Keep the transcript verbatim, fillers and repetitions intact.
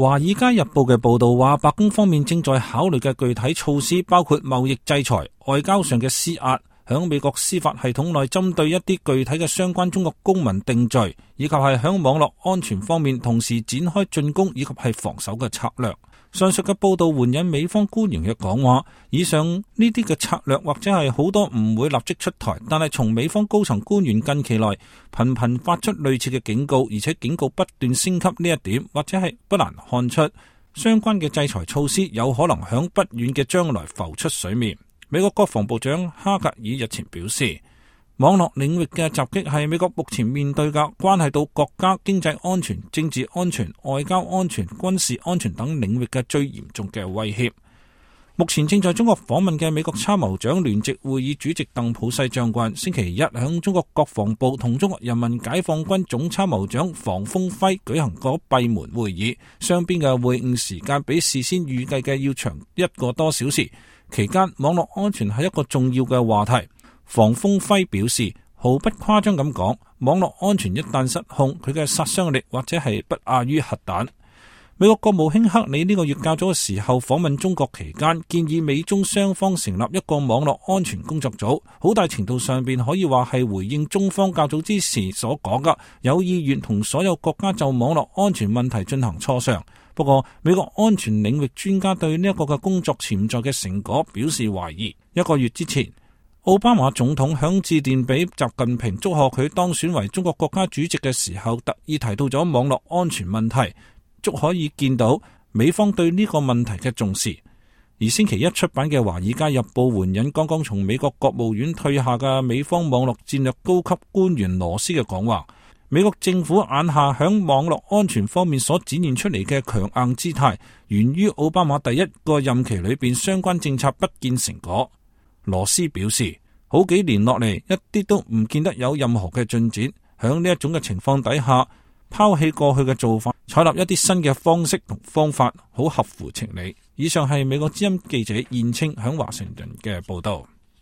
華爾街日報嘅報道話，白宮方面正在考慮嘅具體措施包括貿易制裁、外交上嘅施壓、響美國司法系統內針對一啲具體嘅相關中國公民定罪，以及係響網絡安全方面同時展開進攻以及係防守嘅策略。上述嘅報道援引美方官員嘅講話，以上呢啲嘅策略或者係好多唔會立即出台，但係從美方高層官員近期來頻頻發出類似嘅警告，而且警告不斷升級呢一點，或者係不難看出相關嘅制裁措施有可能響不遠嘅將來浮出水面。美國國防部長哈格爾日前表示，網絡領域嘅襲擊係美國目前面對嘅關係到國家經濟安全、政治安全、外交安全、軍事安全等領域嘅最嚴重嘅威脅。目前正在中國訪問嘅美國參謀長聯席會議主席鄧普西將軍，星期一響中國國防部同中國人民解放軍總參謀長房峰輝舉行過閉門會議，雙邊嘅會晤時間比事先預計嘅要長一個多小時。期間，網絡安全係一個重要嘅話題。房峰輝表示，毫不誇張咁講，網絡安全一旦失控，佢嘅殺傷力或者係不亞於核彈。美國國務卿克里呢個月較早嘅時候訪問中國期間，建議美中雙方成立一個網絡安全工作組，好大程度上邊可以話係回應中方較早之時所講嘅，有意願同所有國家就網絡安全問題進行磋商。不過，美國安全領域專家對呢一個嘅工作潛在嘅成果表示懷疑。一個月之前，奧巴馬總統響致電俾習近平祝賀佢當選為中國國家主席嘅時候，特意提到咗網絡安全問題，足可以見到美方對呢個問題嘅重視。而星期一出版嘅《華爾街日報》援引剛剛從美國國務院退下嘅美方網絡戰略高級官員羅斯嘅講話，美國政府眼下響網絡安全方面所展現出嚟嘅強硬姿態，源於奧巴馬第一個任期裏邊相關政策不見成果。羅斯表示，好幾年落嚟一啲都唔見得有任何嘅進展，響呢一種嘅情況底下，拋棄過去嘅做法，採納一啲新嘅方式同方法，好合乎情理。以上係美國之音記者燕青響華盛頓嘅報道。